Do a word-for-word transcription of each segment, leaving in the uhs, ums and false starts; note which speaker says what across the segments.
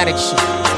Speaker 1: Direction.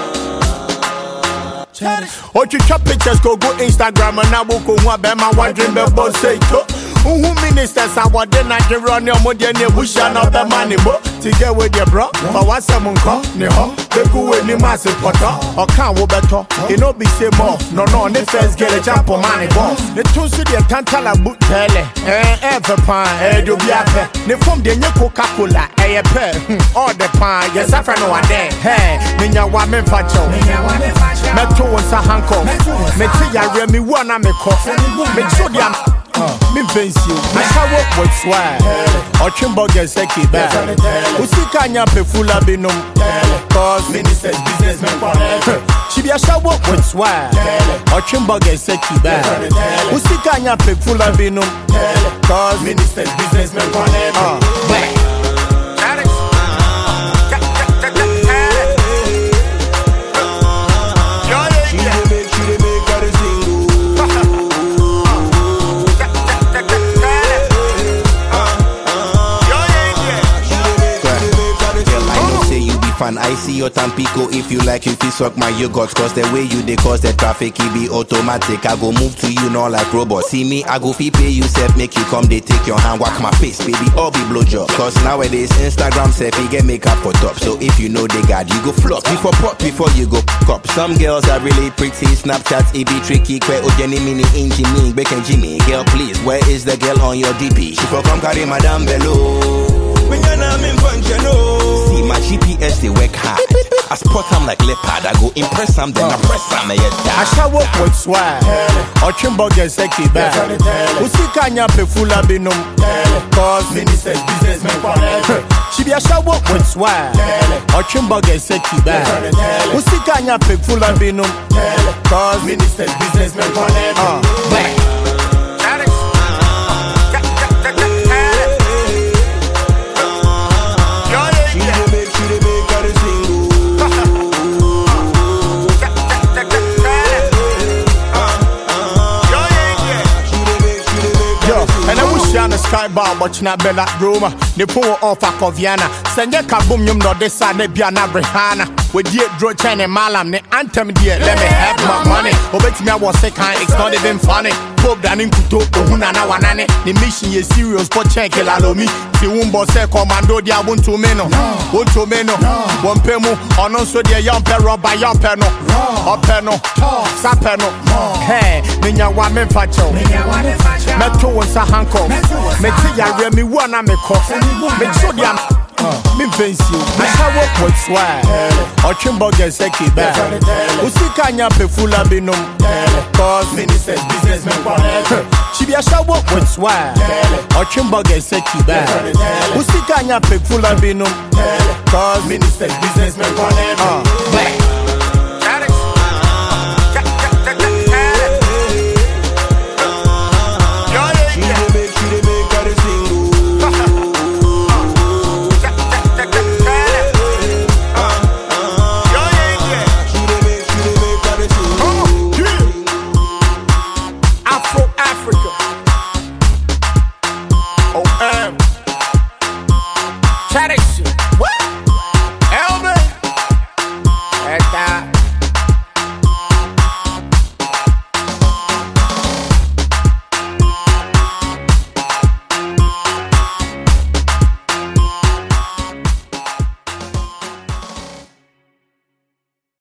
Speaker 2: Oh, you chop pictures, go go Instagram and now go one bema one dream about say to. Who ministers are what then I can run your money and you shall not the money, but to get with your bro. But what's someone call me home? They go with the massive potter or can't wo better. You know, be say more. No, no, the first get a jump on money ball. The two city and Tantala boot tele, eh, ever pan, eh, do be a pet. They form the new Coca Cola, eh, a pair, all the pan, yes, I know one day. Hey, Minya Wame Facho, Meto was a hanko, Metia Remy one, I'm a cough, Metsodium. Me face you, I shall work with swag. Or Chimboga Seki bad. Usikanya Pefula Binum, cause ministers, businessmen, she be a shall work with swag. Or Chimboga Seki bad. Usikanya Pefula Binum, cause ministers, businessmen,
Speaker 3: I see your Tampico if you like you feel suck my yogurt. Cause the way you they cause the traffic it be automatic. I go move to you not like robot. See me, I go fee pay you self, make you come, they take your hand, whack my face, baby, all be blowjob. Cause nowadays Instagram self, you get makeup for top. So if you know they got you go flop before pop before you go cop. Some girls are really pretty, Snapchat it be tricky. Kwe ojeni mini inji me, Beck and Jimmy. Girl please, where is the girl on your D P? She for come carry madame below. See my G P S they work hard. I spot them like leopard. I go impress them, then I press them.
Speaker 2: I shall work with swag. Or Chimboga Seki bad. Usikanya Pefula Binum, cause ministers, businessmen. She be a shall work with swag. Or Chimboga Seki bad. Usikanya Pefula Binum, cause ministers, businessmen. Sky bar, but not Bella Roma. The poor off a Coviana. Send your kaboom, you know, this side, Biana Brehana. With dear Dro Chen and Malam, the anthem, dear, let me have my money. Over to me, I was second, it's not even funny. Pope Danin Kuto, Hunana Wanane. The mission is serious, but check it, allow me. The Wumbo say, Commando, dia one to meno. One to meno. One pemo, on also the young perro by young perno. Or perno, sapeno. Hey, Minya Wame Facho. Meto was a hanko. Metia Remy one, I'm a cough. Metsodium. Me face you, I shall work with swag. Or Chimboga Seki bad. Usikanya Pefula Binum, cause ministers, businessmen. She be a shall work with swag. Or Chimboga Seki bad. Usikanya Pefula Binum, cause ministers, businessmen.